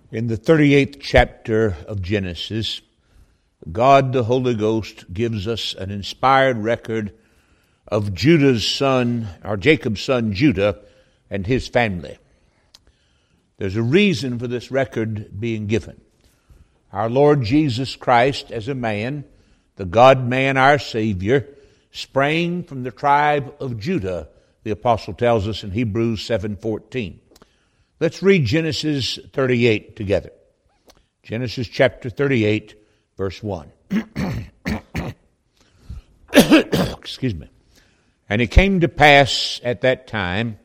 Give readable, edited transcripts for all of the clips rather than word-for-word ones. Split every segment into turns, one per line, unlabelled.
In the 38th chapter of Genesis, God the Holy Ghost gives us an inspired record of Jacob's son Judah and his family. There's a reason for this record being given. Our Lord Jesus Christ, as a man, the God-man, our Savior, sprang from the tribe of Judah, the apostle tells us in Hebrews 7:14. Let's read Genesis 38 together. Genesis chapter 38, verse 1. Excuse me. And it came to pass at that time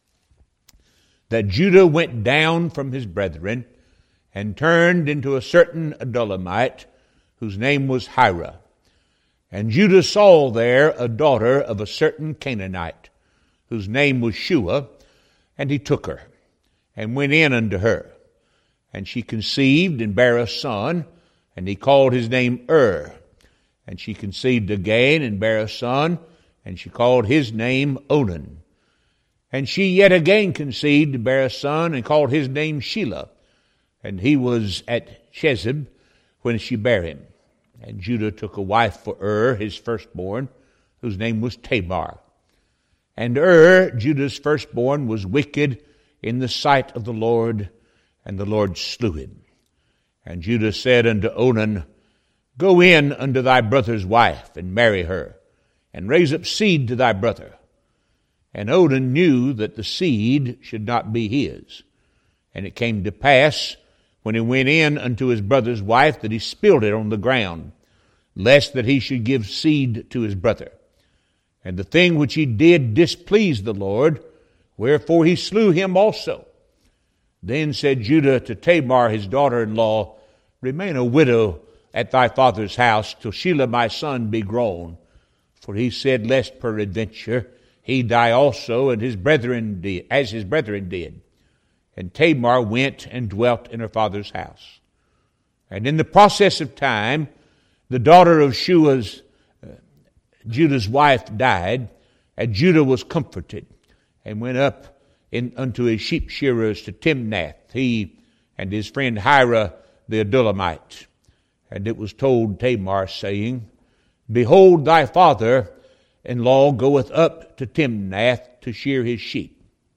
that Judah went down from his brethren and turned into a certain Adullamite, whose name was Hira. And Judah saw there a daughter of a certain Canaanite, whose name was Shua, and he took her, and went in unto her. And she conceived and bare a son, and he called his name And she conceived again and bare a son, and she called his name Onan. And she yet again conceived and bare a son, and called his name Shelah. And he was at Chezib when she bare him. And Judah took a wife for his firstborn, whose name was Tamar. And Judah's firstborn, was wicked in the sight of the Lord, and the Lord slew him. And Judah said unto Onan, Go in unto thy brother's wife, and marry her, and raise up seed to thy brother. And Onan knew that the seed should not be his. And it came to pass, when he went in unto his brother's wife, that he spilled it on the ground, lest that he should give seed to his brother. And the thing which he did displeased the Lord, wherefore he slew him also. Then said Judah to Tamar his daughter-in-law, Remain a widow at thy father's house, till Shelah my son be grown. For he said, Lest peradventure he die also, and his brethren did, as his brethren did. And Tamar went and dwelt in her father's house. And in the process of time, the daughter of Judah's wife died, and Judah was comforted, and went up unto his sheep shearers to Timnath, he and his friend Hira the Adullamite. And it was told Tamar, saying, Behold, thy father-in-law goeth up to Timnath to shear his sheep.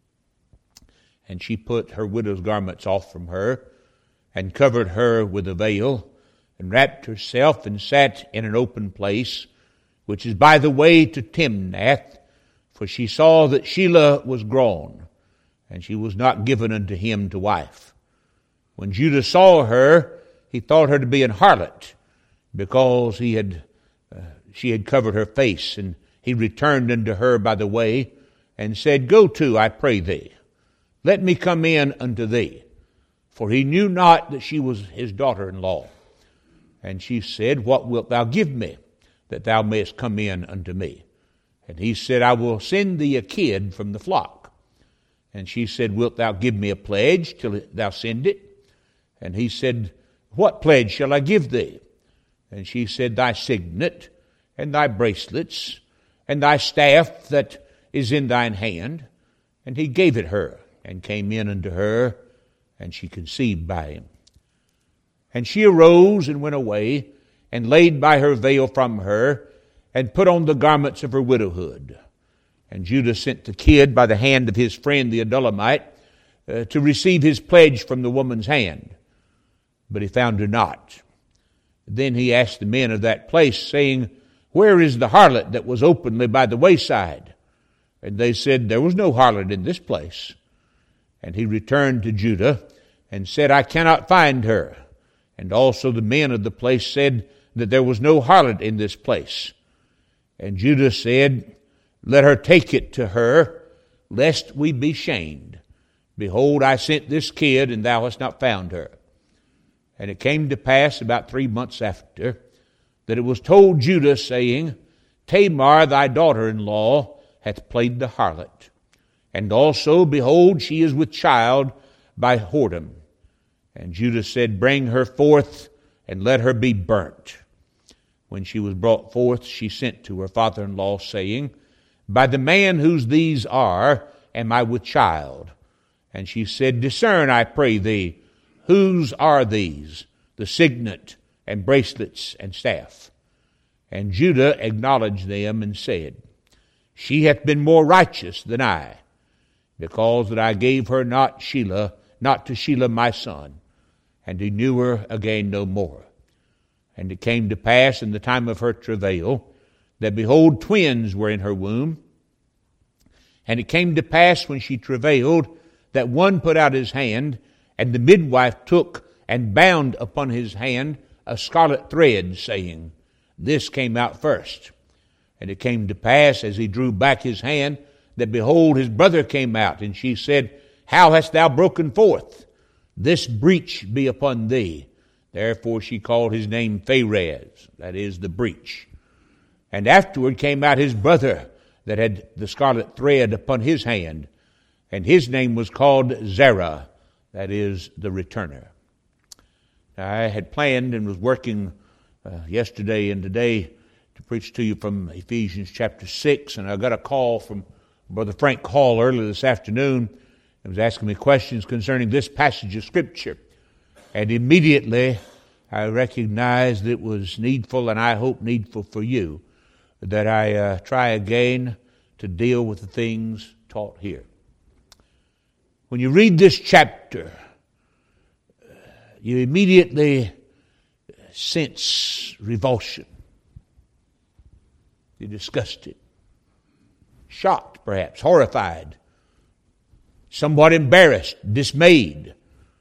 And she put her widow's garments off from her, and covered her with a veil, and wrapped herself, and sat in an open place, which is by the way to Timnath, for she saw that Shelah was grown, and she was not given unto him to wife. When Judah saw her, he thought her to be an harlot, because she had covered her face. And he returned unto her by the way, and said, Go to, I pray thee, let me come in unto thee. For he knew not that she was his daughter-in-law. And she said, What wilt thou give me, that thou mayest come in unto me? And he said, I will send thee a kid from the flock. And she said, Wilt thou give me a pledge till thou send it? And he said, What pledge shall I give thee? And she said, Thy signet, and thy bracelets, and thy staff that is in thine hand. And he gave it her, and came in unto her, and she conceived by him. And she arose and went away, and laid by her veil from her, and put on the garments of her widowhood. And Judah sent the kid by the hand of his friend the Adullamite to receive his pledge from the woman's hand. But he found her not. Then he asked the men of that place, saying, Where is the harlot that was openly by the wayside? And they said, There was no harlot in this place. And he returned to Judah, and said, I cannot find her. And also the men of the place said that there was no harlot in this place. And Judah said, Let her take it to her, lest we be shamed. Behold, I sent this kid, and thou hast not found her. And it came to pass about 3 months after, that it was told Judah, saying, Tamar thy daughter-in-law hath played the harlot. And also, behold, she is with child by whoredom. And Judah said, Bring her forth, and let her be burnt. When she was brought forth, she sent to her father-in-law, saying, By the man whose these are, am I with child? And she said, Discern, I pray thee, Whose are these, the signet and bracelets and staff? And Judah acknowledged them and said, She hath been more righteous than I, because that I gave her not to Shelah my son, and he knew her again no more. And it came to pass in the time of her travail, that behold, twins were in her womb. And it came to pass when she travailed, that one put out his hand, and the midwife took and bound upon his hand a scarlet thread, saying, This came out first. And it came to pass, as he drew back his hand, that behold, his brother came out. And she said, How hast thou broken forth? This breach be upon thee. Therefore she called his name Pharez, that is, the breach. And afterward came out his brother that had the scarlet thread upon his hand, and his name was called Zerah, that is, the returner. I had planned and was working yesterday and today to preach to you from Ephesians chapter 6, and I got a call from Brother Frank Hall earlier this afternoon. He was asking me questions concerning this passage of Scripture. And immediately I recognized it was needful, and I hope needful for you, that I try again to deal with the things taught here. When you read this chapter, you immediately sense revulsion. You're disgusted, shocked perhaps, horrified, somewhat embarrassed, dismayed.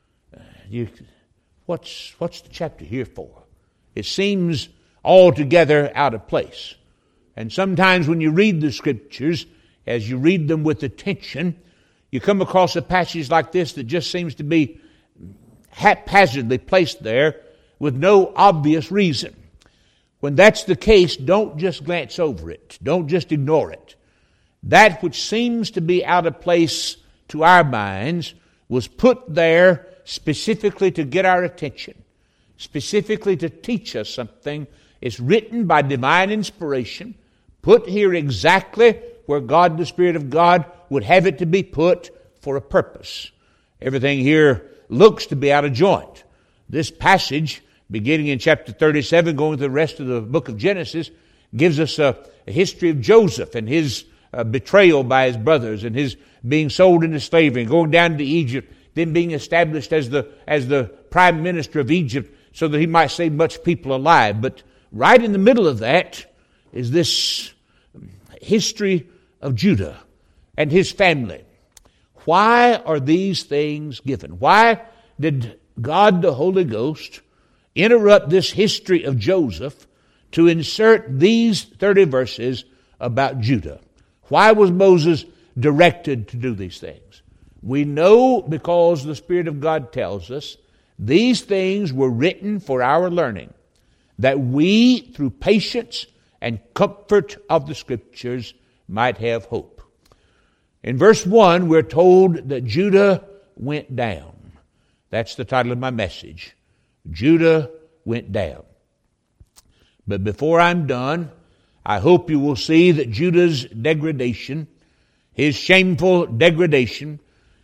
What's the chapter here for? It seems altogether out of place. And sometimes when you read the Scriptures, as you read them with attention, you come across a passage like this that just seems to be haphazardly placed there with no obvious reason. When that's the case, don't just glance over it. Don't just ignore it. That which seems to be out of place to our minds was put there specifically to get our attention, specifically to teach us something. It's written by divine inspiration, put here exactly where God, the Spirit of God, would have it to be put for a purpose. Everything here looks to be out of joint. This passage, beginning in chapter 37, going to the rest of the book of Genesis, gives us a history of Joseph and his betrayal by his brothers and his being sold into slavery and going down to Egypt, then being established as the prime minister of Egypt so that he might save much people alive. But right in the middle of that is this history of Judah and his family. Why are these things given? Why did God the Holy Ghost interrupt this history of Joseph to insert these 30 verses about Judah? Why was Moses directed to do these things? We know because the Spirit of God tells us these things were written for our learning, that we, through patience and comfort of the Scriptures, might have hope. In verse 1, we're told that Judah went down. That's the title of my message. Judah went down. But before I'm done, I hope you will see that Judah's degradation, his shameful degradation,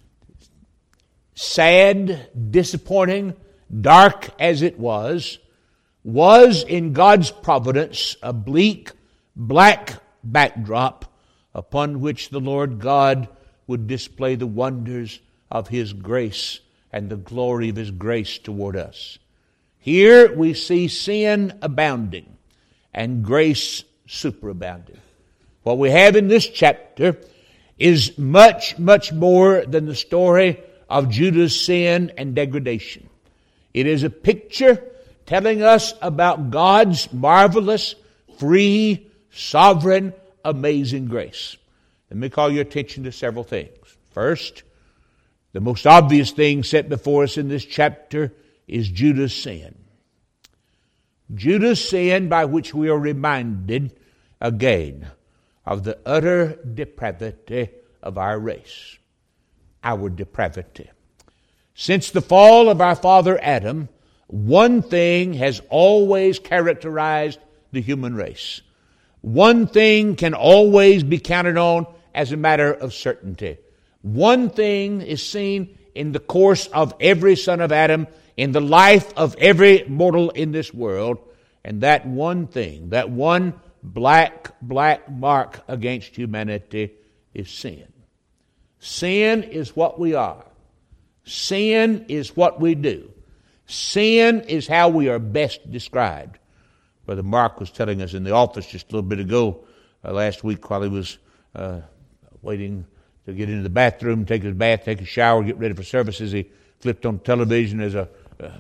sad, disappointing, dark as it was in God's providence a bleak, black backdrop upon which the Lord God would display the wonders of His grace and the glory of His grace toward us. Here we see sin abounding and grace superabounding. What we have in this chapter is much, much more than the story of Judah's sin and degradation. It is a picture telling us about God's marvelous, free, sovereign, amazing grace. Let me call your attention to several things. First, the most obvious thing set before us in this chapter is Judah's sin. Judah's sin by which we are reminded again of the utter depravity of our race. Our depravity. Since the fall of our father Adam, one thing has always characterized the human race. One thing can always be counted on as a matter of certainty. One thing is seen in the course of every son of Adam, in the life of every mortal in this world. And that one thing, that one black mark against humanity is sin. Sin is what we are. Sin is what we do. Sin is how we are best described. Brother Mark was telling us in the office just a little bit ago, last week while he was waiting to get into the bathroom, take his bath, take a shower, get ready for services. He flipped on television as a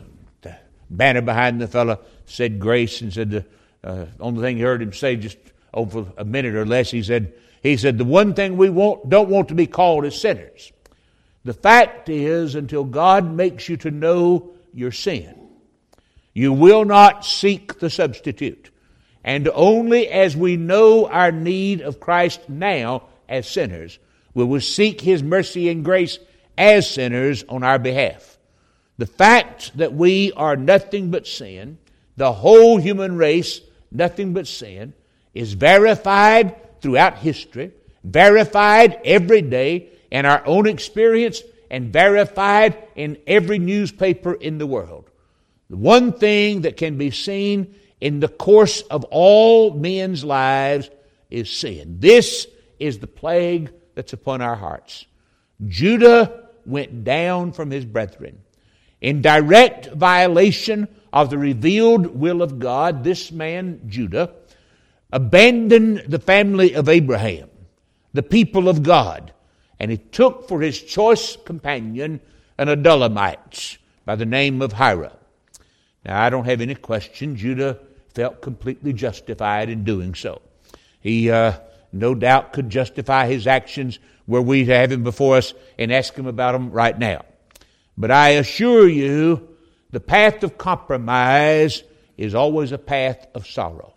banner behind the fella said grace, and said the only thing he heard him say just over a minute or less, he said the one thing we don't want to be called is sinners. The fact is, until God makes you to know your sin, you will not seek the substitute. And only as we know our need of Christ now as sinners will we seek His mercy and grace as sinners on our behalf. The fact that we are nothing but sin, the whole human race, nothing but sin, is verified throughout history, verified every day in our own experience, and verified in every newspaper in the world. The one thing that can be seen in the course of all men's lives is sin. This is the plague that's upon our hearts. Judah went down from his brethren. In direct violation of the revealed will of God, this man, Judah, abandoned the family of Abraham, the people of God, and he took for his choice companion an Adullamite by the name of Hira. Now, I don't have any question Judah felt completely justified in doing so. He no doubt could justify his actions were we to have him before us and ask him about them right now. But I assure you, the path of compromise is always a path of sorrow.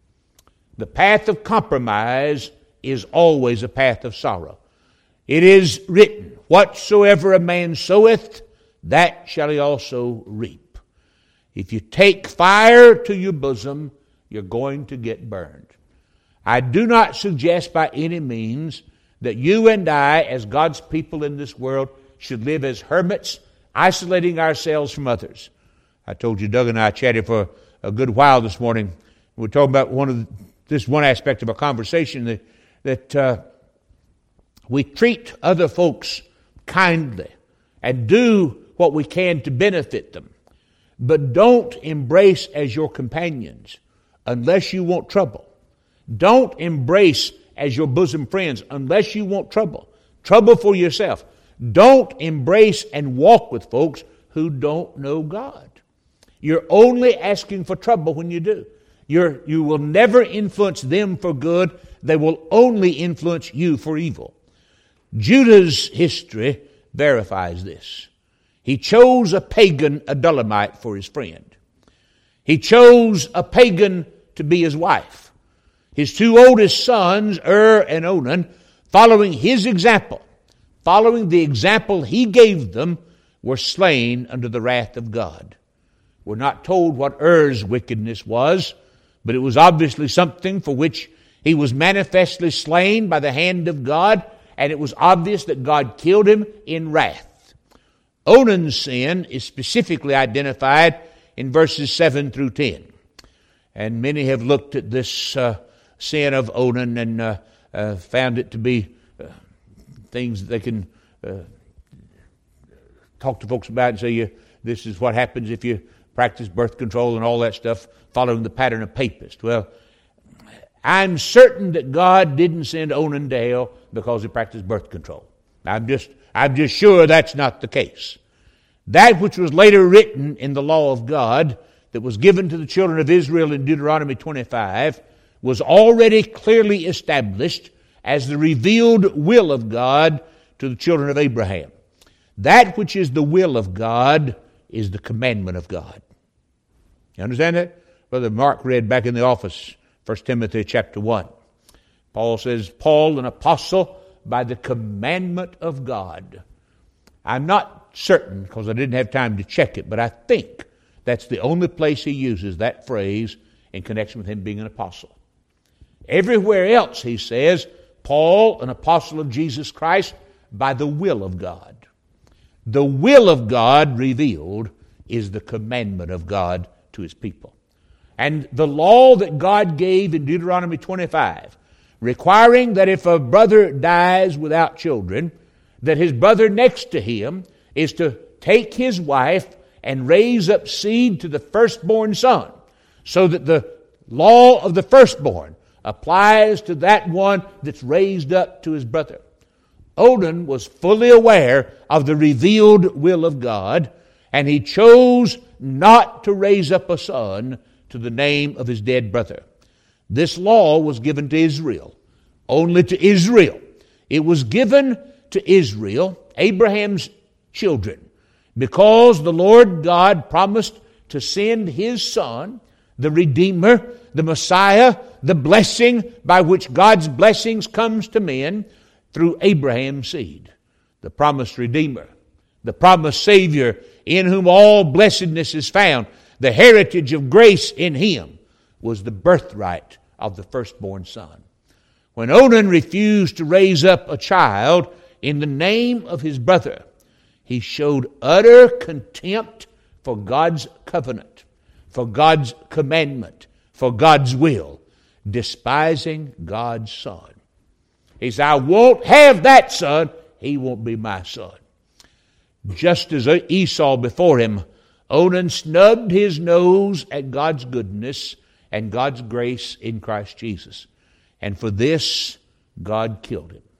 The path of compromise is always a path of sorrow. It is written, whatsoever a man soweth, that shall he also reap. If you take fire to your bosom, you're going to get burned. I do not suggest by any means that you and I, as God's people in this world, should live as hermits, isolating ourselves from others. I told you, Doug and I chatted for a good while this morning. We were talking about this one aspect of our conversation that we treat other folks kindly and do what we can to benefit them. But don't embrace as your companions unless you want trouble. Don't embrace as your bosom friends unless you want trouble. Trouble for yourself. Don't embrace and walk with folks who don't know God. You're only asking for trouble when you do. You will never influence them for good. They will only influence you for evil. Judah's history verifies this. He chose a pagan Adullamite for his friend. He chose a pagan to be his wife. His two oldest sons, and Onan, following his example, following the example he gave them, were slain under the wrath of God. We're not told what wickedness was, but it was obviously something for which he was manifestly slain by the hand of God, and it was obvious that God killed him in wrath. Onan's sin is specifically identified in verses 7 through 10. And many have looked at this sin of Onan and found it to be things that they can talk to folks about and say, this is what happens if you practice birth control and all that stuff, following the pattern of papists. Well, I'm certain that God didn't send Onan to hell because he practiced birth control. I'm just sure that's not the case. That which was later written in the law of God that was given to the children of Israel in Deuteronomy 25 was already clearly established as the revealed will of God to the children of Abraham. That which is the will of God is the commandment of God. You understand that? Brother Mark read back in the office, 1 Timothy chapter 1. Paul says, Paul, an apostle, by the commandment of God. I'm not certain, because I didn't have time to check it, but I think that's the only place he uses that phrase in connection with him being an apostle. Everywhere else he says, Paul, an apostle of Jesus Christ, by the will of God. The will of God revealed is the commandment of God to His people. And the law that God gave in Deuteronomy 25, requiring that if a brother dies without children, that his brother next to him is to take his wife and raise up seed to the firstborn son, so that the law of the firstborn applies to that one that's raised up to his brother. Onan was fully aware of the revealed will of God, and he chose not to raise up a son to the name of his dead brother. This law was given to Israel, only to Israel. It was given to Israel, Abraham's children, because the Lord God promised to send His Son, the Redeemer, the Messiah, the blessing by which God's blessings comes to men through Abraham's seed, the promised Redeemer, the promised Savior, in whom all blessedness is found. The heritage of grace in Him was the birthright of the firstborn son. When Onan refused to raise up a child in the name of his brother, he showed utter contempt for God's covenant, for God's commandment, for God's will, despising God's son. He said, I won't have that son. He won't be my son. Just as Esau before him, Onan snubbed his nose at God's goodness and God's grace in Christ Jesus. And for this, God killed him.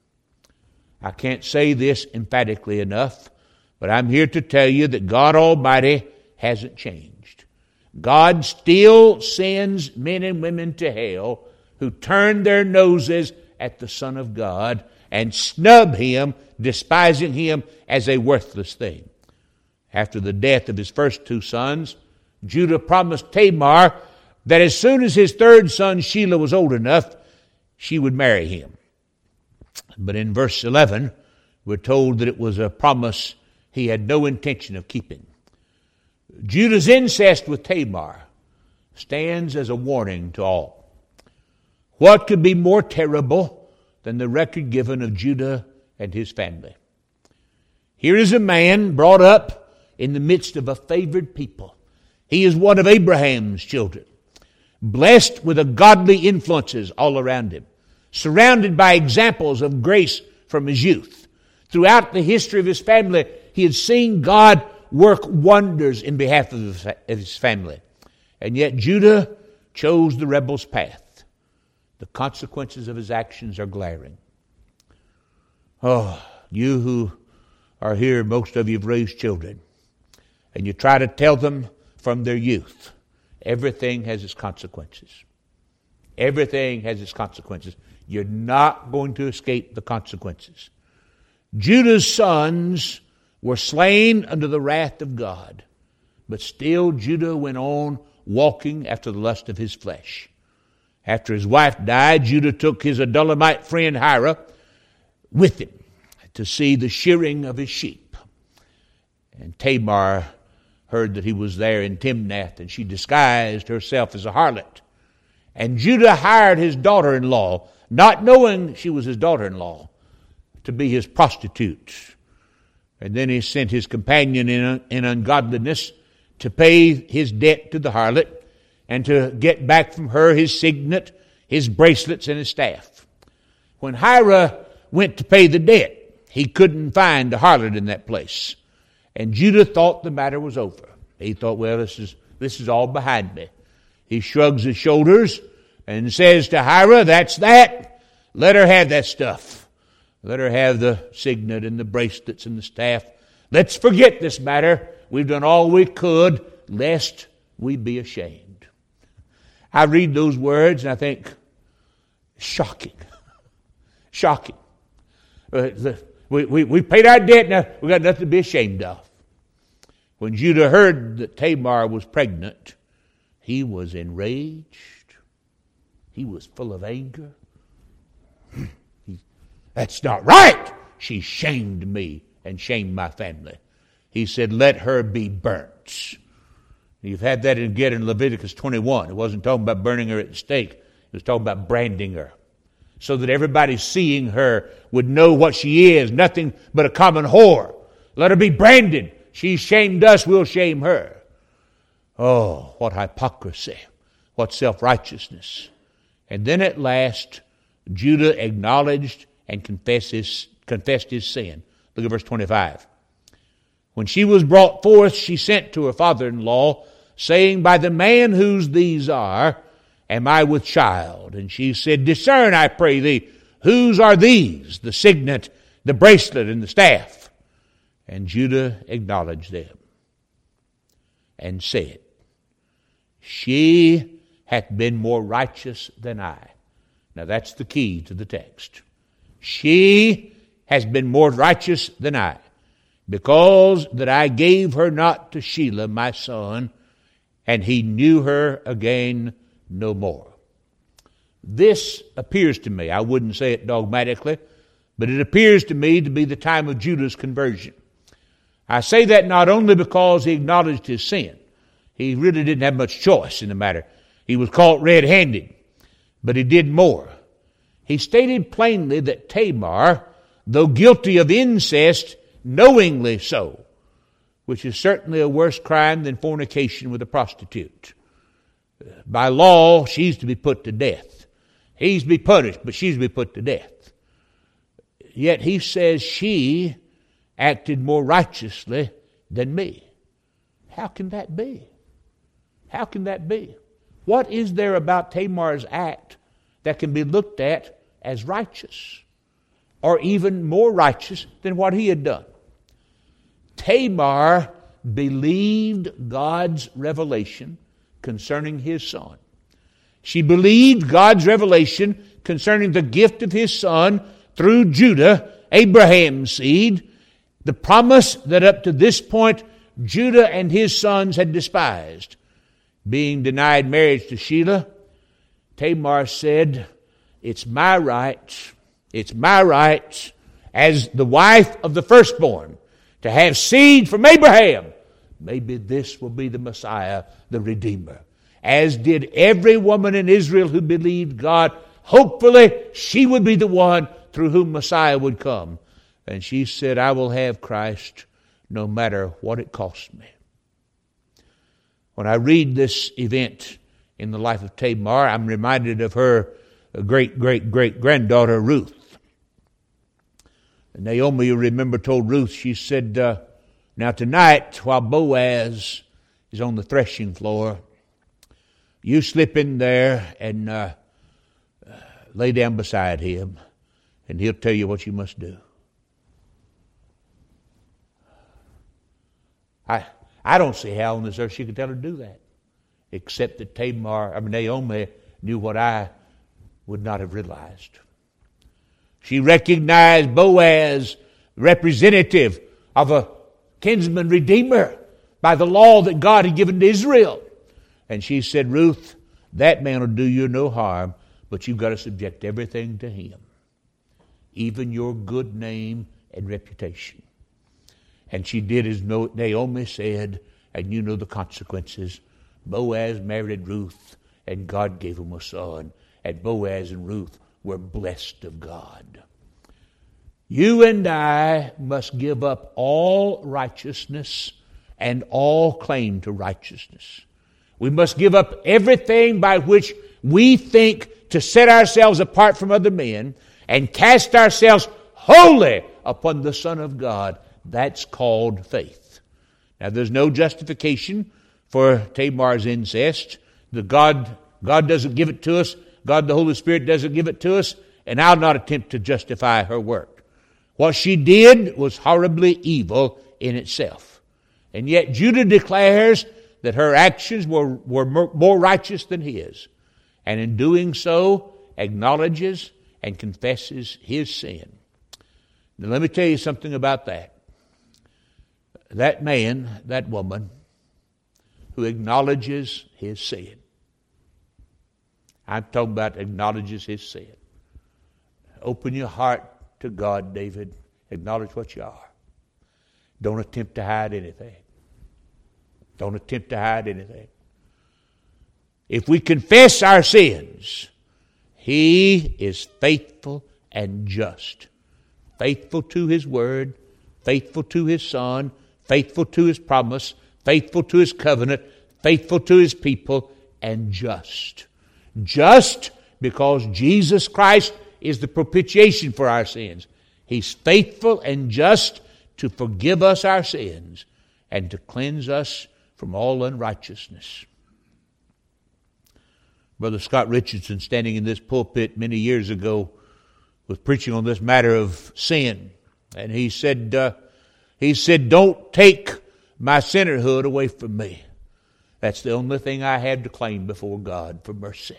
I can't say this emphatically enough, but I'm here to tell you that God Almighty hasn't changed. God still sends men and women to hell who turn their noses at the Son of God and snub Him, despising Him as a worthless thing. After the death of his first two sons, Judah promised Tamar that as soon as his third son Shelah was old enough, she would marry him. But in verse 11, we're told that it was a promise he had no intention of keeping. Judah's incest with Tamar stands as a warning to all. What could be more terrible than the record given of Judah and his family? Here is a man brought up in the midst of a favored people. He is one of Abraham's children, blessed with a godly influences all around him, surrounded by examples of grace from his youth. Throughout the history of his family, he had seen God work wonders in behalf of his family. And yet Judah chose the rebel's path. The consequences of his actions are glaring. Oh, you who are here, most of you have raised children, and you try to tell them from their youth, everything has its consequences. Everything has its consequences. You're not going to escape the consequences. Judah's sons were slain under the wrath of God, but still Judah went on walking after the lust of his flesh. After his wife died, Judah took his Adullamite friend Hira with him to see the shearing of his sheep. And Tamar heard that he was there in Timnath, and she disguised herself as a harlot. And Judah hired his daughter-in-law, not knowing she was his daughter-in-law, to be his prostitute. And then he sent his companion in ungodliness to pay his debt to the harlot and to get back from her his signet, his bracelets, and his staff. When Hira went to pay the debt, he couldn't find the harlot in that place. And Judah thought the matter was over. He thought, well, this is all behind me. He shrugs his shoulders and says to Hira, that's that. Let her have that stuff. Let her have the signet and the bracelets and the staff. Let's forget this matter. We've done all we could, lest we be ashamed. I read those words and I think, shocking. Shocking. We paid our debt, now we've got nothing to be ashamed of. When Judah heard that Tamar was pregnant, he was enraged. He was full of anger. That's not right. She shamed me and shamed my family. He said, let her be burnt. You've had that again in Leviticus 21. It wasn't talking about burning her at the stake. It was talking about branding her, so that everybody seeing her would know what she is, nothing but a common whore, Let her be branded. She shamed us, we'll shame her. Oh, what hypocrisy. What self-righteousness. And then at last, Judah acknowledged and confessed his sin. Look at verse 25. When she was brought forth, she sent to her father-in-law, saying, By the man whose these are, am I with child? And she said, Discern, I pray thee, whose are these, the signet, the bracelet, and the staff? And Judah acknowledged them and said, She hath been more righteous than I. Now that's the key to the text. She has been more righteous than I, because that I gave her not to Shelah my son, and he knew her again no more. This appears to me, I wouldn't say it dogmatically, but it appears to me to be the time of Judah's conversion. I say that not only because he acknowledged his sin. He really didn't have much choice in the matter. He was caught red-handed, but he did more. He stated plainly that Tamar, though guilty of incest, knowingly so, which is certainly a worse crime than fornication with a prostitute. By law, she's to be put to death. He's to be punished, but she's to be put to death. Yet he says she acted more righteously than me. How can that be? How can that be? What is there about Tamar's act that can be looked at as righteous, or even more righteous than what he had done? Tamar believed God's revelation concerning his son. She believed God's revelation concerning the gift of his son through Judah, Abraham's seed, the promise that up to this point Judah and his sons had despised. Being denied marriage to Shelah, Tamar said, It's my right as the wife of the firstborn to have seed from Abraham. Maybe this will be the Messiah, the Redeemer. As did every woman in Israel who believed God. Hopefully, she would be the one through whom Messiah would come. And she said, I will have Christ no matter what it costs me. When I read this event in the life of Tamar, I'm reminded of her great-great-great-granddaughter Ruth. And Naomi, you remember, told Ruth, she said, now tonight, while Boaz is on the threshing floor, you slip in there and lay down beside him, and he'll tell you what you must do. I don't see how on this earth she could tell her to do that, except that Naomi knew what I would not have realized. She recognized Boaz, representative of a kinsman redeemer by the law that God had given to Israel. And she said, Ruth, that man will do you no harm, but you've got to subject everything to him, even your good name and reputation. And she did as Naomi said, and you know the consequences. Boaz married Ruth, and God gave him a son. And Boaz and Ruth were blessed of God. You and I must give up all righteousness and all claim to righteousness. We must give up everything by which we think to set ourselves apart from other men and cast ourselves wholly upon the Son of God. That's called faith. Now, there's no justification for Tamar's incest. God doesn't give it to us. God, the Holy Spirit, doesn't give it to us, and I'll not attempt to justify her work. What she did was horribly evil in itself. And yet Judah declares that her actions were more righteous than his, and in doing so acknowledges and confesses his sin. Now let me tell you something about that. That man, that woman, who acknowledges his sin. I'm talking about acknowledges his sin. Open your heart to God, David. Acknowledge what you are. Don't attempt to hide anything. Don't attempt to hide anything. If we confess our sins, He is faithful and just. Faithful to His word, faithful to His Son, faithful to His promise, faithful to His covenant, faithful to His people, and just. Just because Jesus Christ is the propitiation for our sins. He's faithful and just to forgive us our sins and to cleanse us from all unrighteousness. Brother Scott Richardson, standing in this pulpit many years ago, was preaching on this matter of sin. And he said, don't take my sinnerhood away from me. That's the only thing I have to claim before God for mercy.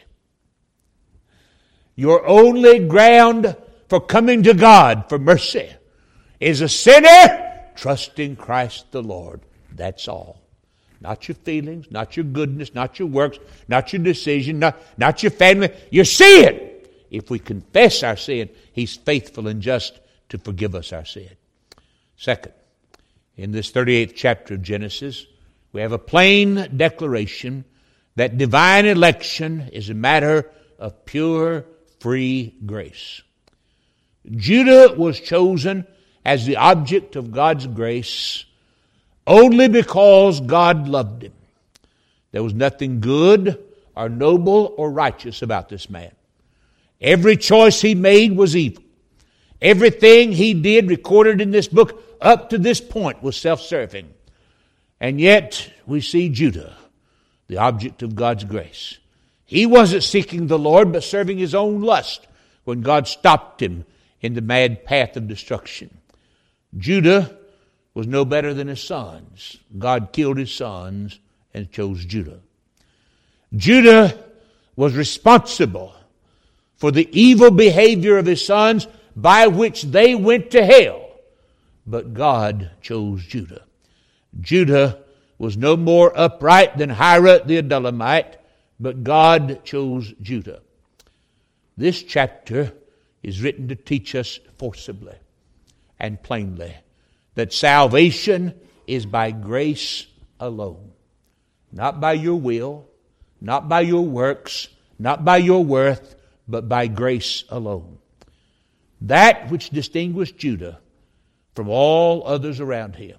Your only ground for coming to God for mercy is a sinner trusting Christ the Lord. That's all. Not your feelings, not your goodness, not your works, not your decision, not your family. Your sin. If we confess our sin, He's faithful and just to forgive us our sin. Second, in this 38th chapter of Genesis, we have a plain declaration that divine election is a matter of pure, free grace. Judah was chosen as the object of God's grace only because God loved him. There was nothing good or noble or righteous about this man. Every choice he made was evil. Everything he did recorded in this book up to this point was self-serving. And yet we see Judah, the object of God's grace. He wasn't seeking the Lord but serving his own lust when God stopped him in the mad path of destruction. Judah was no better than his sons. God killed his sons and chose Judah. Judah was responsible for the evil behavior of his sons by which they went to hell. But God chose Judah. Judah was no more upright than Hira the Adullamite, but God chose Judah. This chapter is written to teach us forcibly and plainly that salvation is by grace alone. Not by your will, not by your works, not by your worth, but by grace alone. That which distinguished Judah from all others around him,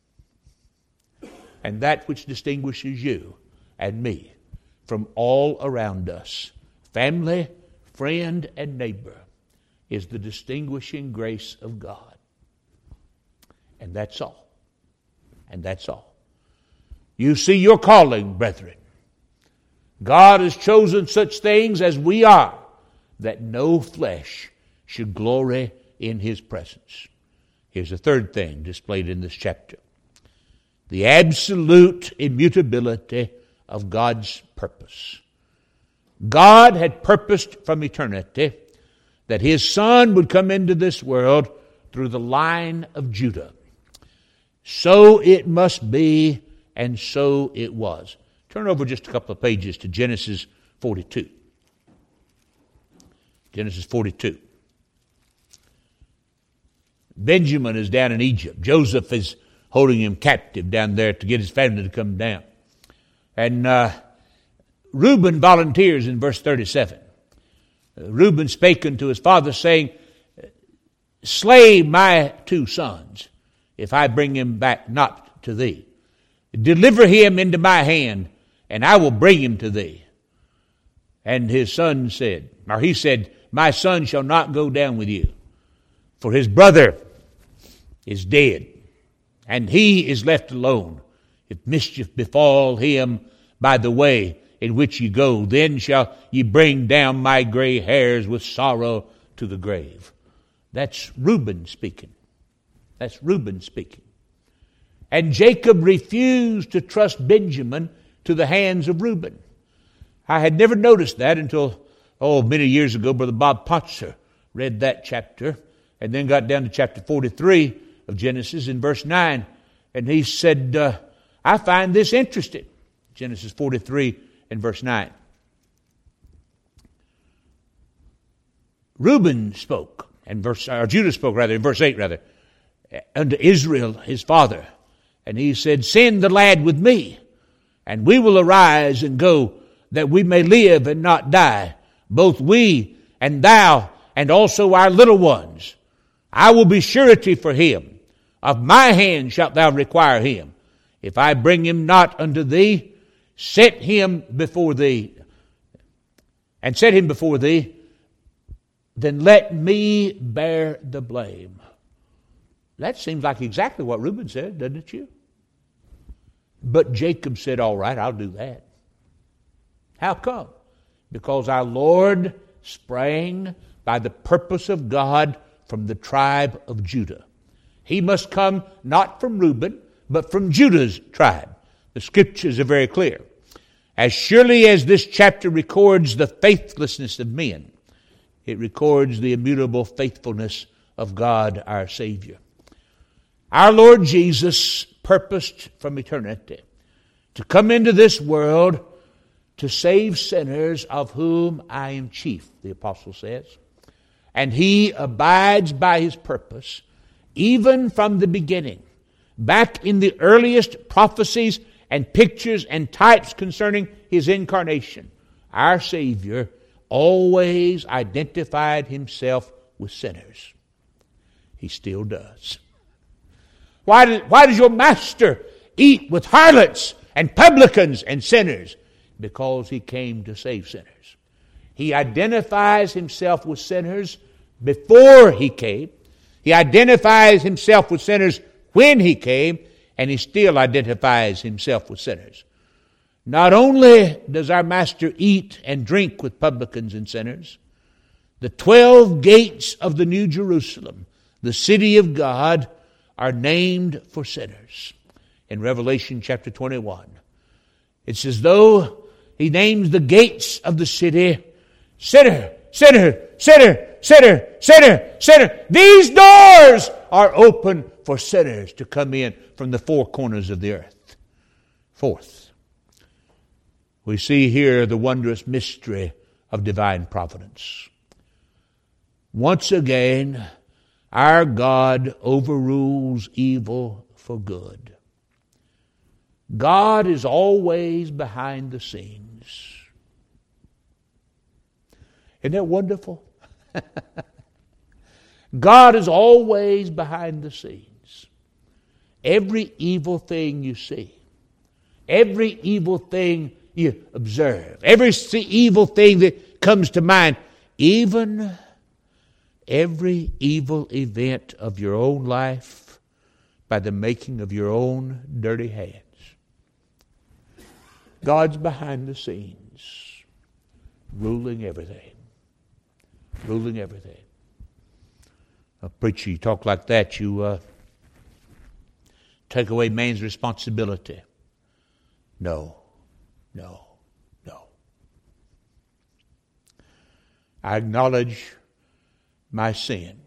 and that which distinguishes you and me from all around us, family, friend, and neighbor, is the distinguishing grace of God. And that's all. And that's all. You see your calling, brethren. God has chosen such things as we are, that no flesh should glory in His presence. Here's a third thing displayed in this chapter. The absolute immutability of God's purpose. God had purposed from eternity that His Son would come into this world through the line of Judah. So it must be, and so it was. Turn over just a couple of pages to Genesis 42. Genesis 42. Benjamin is down in Egypt. Joseph is holding him captive down there to get his family to come down. And Reuben volunteers in verse 37. Reuben spake unto his father, saying, slay my two sons, if I bring him back not to thee. Deliver him into my hand, and I will bring him to thee. And his son said, or he said, my son shall not go down with you, for his brother is dead, and he is left alone. If mischief befall him by the way in which ye go, then shall ye bring down my gray hairs with sorrow to the grave. That's Reuben speaking. That's Reuben speaking. And Jacob refused to trust Benjamin to the hands of Reuben. I had never noticed that until, many years ago, Brother Bob Potzer read that chapter and then got down to chapter 43 of Genesis in verse 9. And he said, I find this interesting. Genesis 43 and verse 9. Reuben spoke, Judah spoke in verse 8 unto Israel his father. And he said, send the lad with me, and we will arise and go, that we may live and not die, both we and thou, and also our little ones. I will be surety for him. Of my hand shalt thou require him. If I bring him not unto thee, set him before thee, then let me bear the blame. That seems like exactly what Reuben said, doesn't it you? But Jacob said, all right, I'll do that. How come? Because our Lord sprang by the purpose of God from the tribe of Judah. He must come not from Reuben, but from Judah's tribe. The Scriptures are very clear. As surely as this chapter records the faithlessness of men, it records the immutable faithfulness of God our Savior. Our Lord Jesus purposed from eternity to come into this world to save sinners, of whom I am chief, the apostle says. And he abides by his purpose even from the beginning. Back in the earliest prophecies and pictures and types concerning his incarnation, our Savior always identified himself with sinners. He still does. Why does your master eat with harlots and publicans and sinners? Because he came to save sinners. He identifies himself with sinners before he came. He identifies himself with sinners when he came, and he still identifies himself with sinners. Not only does our master eat and drink with publicans and sinners, the 12 gates of the New Jerusalem, the city of God, are named for sinners. In Revelation chapter 21, it's as though he names the gates of the city, sinner, sinner, sinner, sinner, sinner, sinner. These doors are open for sinners to come in from the four corners of the earth. Fourth, we see here the wondrous mystery of divine providence. Once again, our God overrules evil for good. God is always behind the scenes. Isn't that wonderful? God is always behind the scenes. Every evil thing you see, every evil thing you observe, every evil thing that comes to mind, even every evil event of your own life by the making of your own dirty hands. God's behind the scenes, ruling everything. Ruling everything. A preacher, you talk like that, you take away man's responsibility. No. I acknowledge my sin.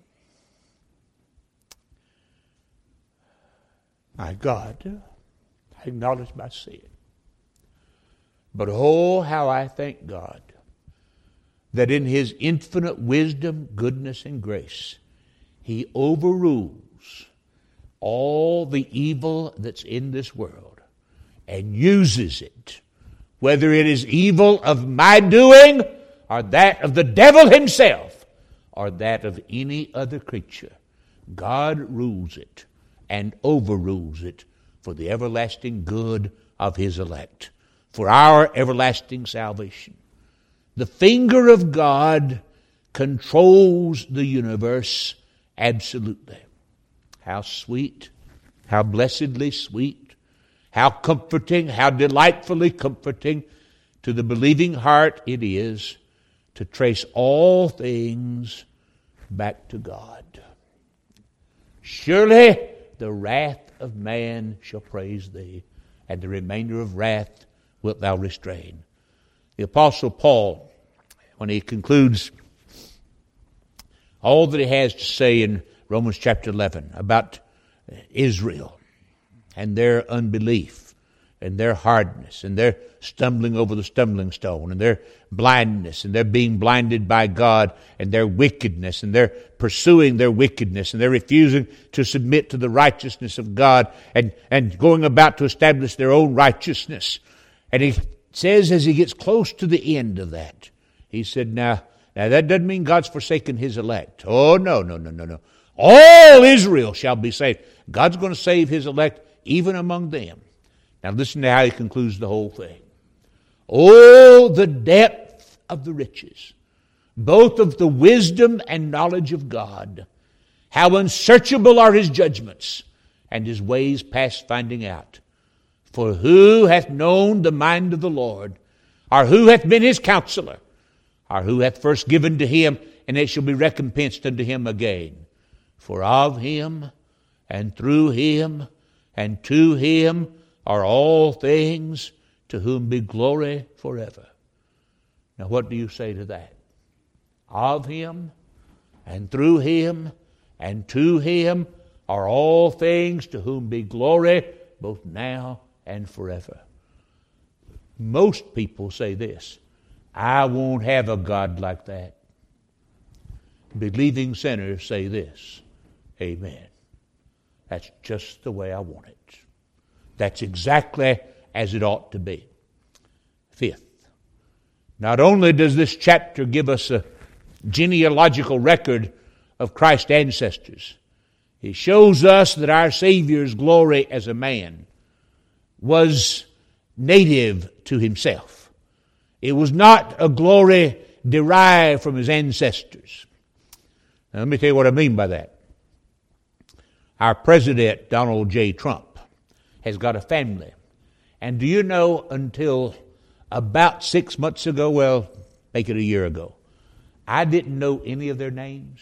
My God, I acknowledge my sin. But oh, how I thank God that in his infinite wisdom, goodness, and grace, he overrules all the evil that's in this world and uses it, whether it is evil of my doing or that of the devil himself or that of any other creature. God rules it and overrules it for the everlasting good of his elect, for our everlasting salvation. The finger of God controls the universe absolutely. How sweet, how blessedly sweet, how comforting, how delightfully comforting to the believing heart it is to trace all things back to God. Surely the wrath of man shall praise thee, and the remainder of wrath wilt thou restrain. The Apostle Paul, when he concludes all that he has to say in Romans chapter 11 about Israel and their unbelief and their hardness and their stumbling over the stumbling stone and their blindness and their being blinded by God and their wickedness and their pursuing their wickedness and their refusing to submit to the righteousness of God and going about to establish their own righteousness. And he says as he gets close to the end of that, he said, now that doesn't mean God's forsaken his elect. Oh, no. All Israel shall be saved. God's going to save His elect even among them. Now listen to how He concludes the whole thing. Oh, the depth of the riches, both of the wisdom and knowledge of God. How unsearchable are His judgments, and His ways past finding out. For who hath known the mind of the Lord? Or who hath been His counselor? Or who hath first given to Him, and it shall be recompensed unto Him again? For of Him, and through Him, and to Him are all things, to whom be glory forever. Now what do you say to that? Of Him, and through Him, and to Him are all things, to whom be glory both now and forever. Most people say this: I won't have a God like that. Believing sinners say this: Amen. That's just the way I want it. That's exactly as it ought to be. Fifth, not only does this chapter give us a genealogical record of Christ's ancestors, it shows us that our Savior's glory as a man was native to Himself. It was not a glory derived from His ancestors. Now, let me tell you what I mean by that. Our President, Donald J. Trump, has got a family. And do you know, until about 6 months ago, well, make it a year ago, I didn't know any of their names.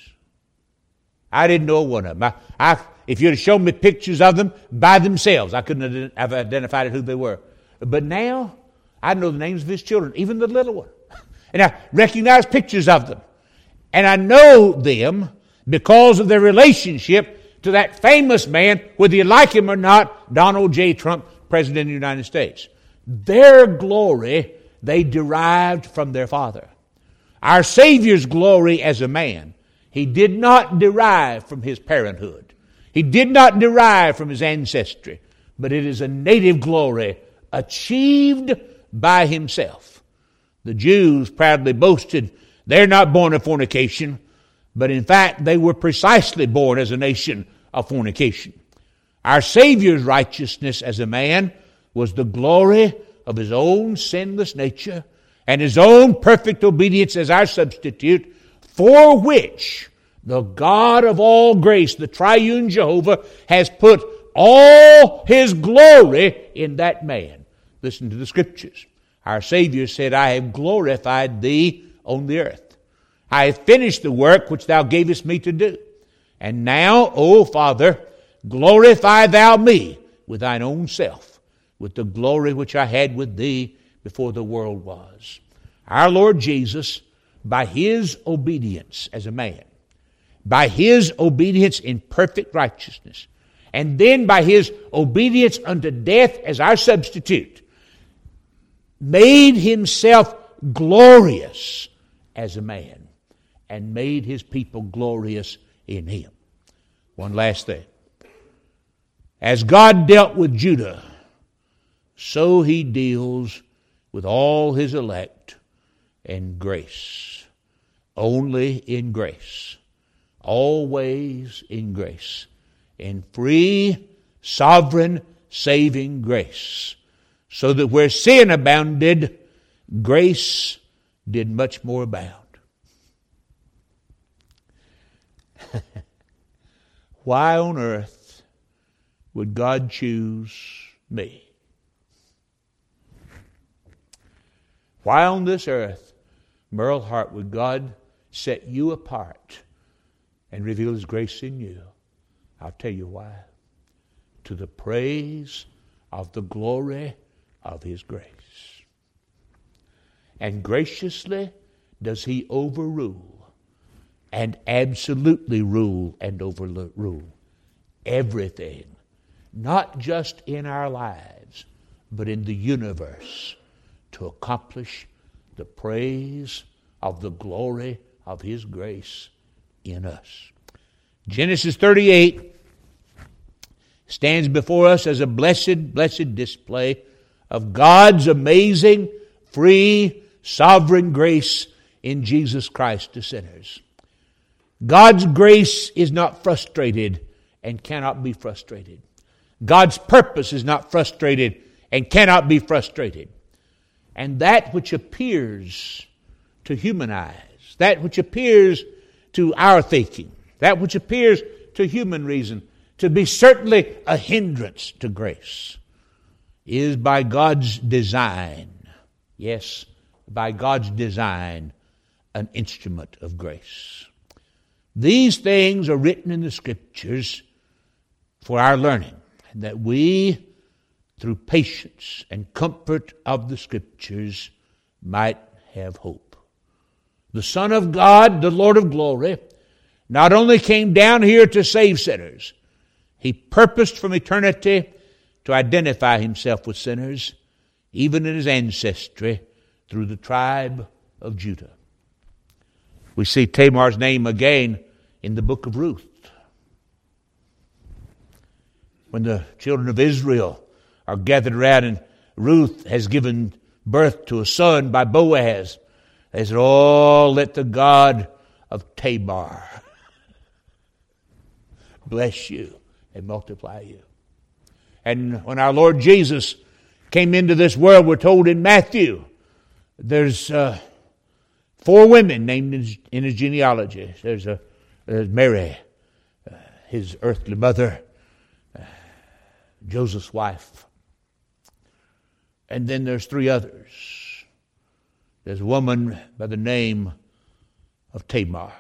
I didn't know one of them. If you'd have shown me pictures of them by themselves, I couldn't have identified who they were. But now, I know the names of his children, even the little one. And I recognize pictures of them. And I know them because of their relationship to that famous man, whether you like him or not, Donald J. Trump, President of the United States. Their glory they derived from their father. Our Savior's glory as a man, He did not derive from His parenthood. He did not derive from His ancestry, but it is a native glory achieved by Himself. The Jews proudly boasted they're not born of fornication, but in fact they were precisely born as a nation of fornication. Our Savior's righteousness as a man was the glory of His own sinless nature and His own perfect obedience as our substitute, for which the God of all grace, the triune Jehovah, has put all His glory in that man. Listen to the Scriptures. Our Savior said, I have glorified Thee on the earth. I have finished the work which Thou gavest me to do. And now, O Father, glorify Thou me with Thine own self, with the glory which I had with Thee before the world was. Our Lord Jesus, by His obedience as a man, by His obedience in perfect righteousness, and then by His obedience unto death as our substitute, made Himself glorious as a man and made His people glorious in Him. One last thing. As God dealt with Judah, so He deals with all His elect in grace. Only in grace. Always in grace. In free, sovereign, saving grace. So that where sin abounded, grace did much more abound. Why on earth would God choose me? Why on this earth, Merle Hart, would God set you apart and reveal His grace in you? I'll tell you why. To the praise of the glory of His grace. And graciously does He overrule and absolutely rule and overrule everything, not just in our lives, but in the universe, to accomplish the praise of the glory of His grace in us. Genesis 38 stands before us as a blessed, blessed display of God's amazing, free, sovereign grace in Jesus Christ to sinners. God's grace is not frustrated and cannot be frustrated. God's purpose is not frustrated and cannot be frustrated. And that which appears to human eyes, that which appears to our thinking, that which appears to human reason to be certainly a hindrance to grace, is by God's design, yes, by God's design, an instrument of grace. These things are written in the Scriptures for our learning, that we, through patience and comfort of the Scriptures, might have hope. The Son of God, the Lord of glory, not only came down here to save sinners, He purposed from eternity to identify Himself with sinners, even in His ancestry through the tribe of Judah. We see Tamar's name again in the book of Ruth. When the children of Israel are gathered around and Ruth has given birth to a son by Boaz, they said, "Oh, let the God of Tamar bless you and multiply you." And when our Lord Jesus came into this world, we're told in Matthew, there's 4 women named in his genealogy. There's Mary, his earthly mother, Joseph's wife. And then there's 3 others. There's a woman by the name of Tamar.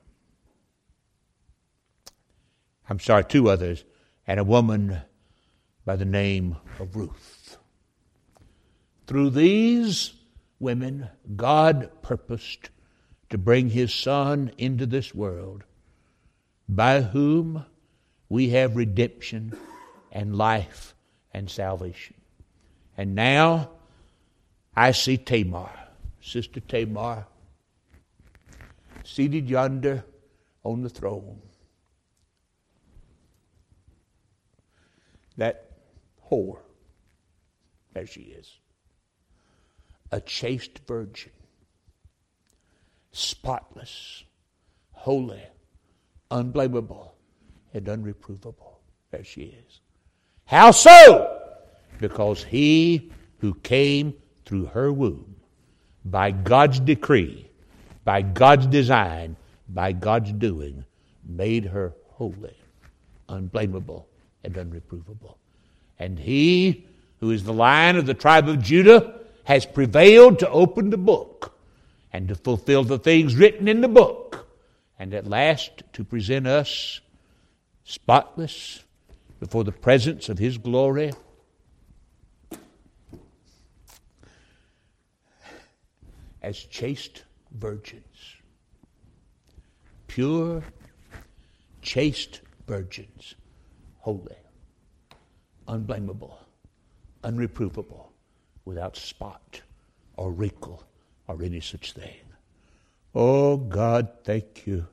2 others. And a woman by the name of Ruth. Through these women, God purposed to bring His Son into this world, by whom we have redemption and life and salvation. And now I see Tamar, Sister Tamar, seated yonder on the throne. That whore, there she is, a chaste virgin, spotless, holy, unblameable, and unreprovable. There she is. How so? Because He who came through her womb, by God's decree, by God's design, by God's doing, made her holy, unblameable, and unreprovable. And He who is the Lion of the tribe of Judah has prevailed to open the book and to fulfill the things written in the book, and at last to present us spotless before the presence of His glory as chaste virgins. Pure, chaste virgins. Holy, unblameable, unreprovable, without spot or wrinkle or any such thing. Oh God, thank you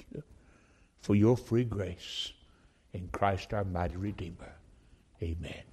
for your free grace in Christ our mighty Redeemer. Amen.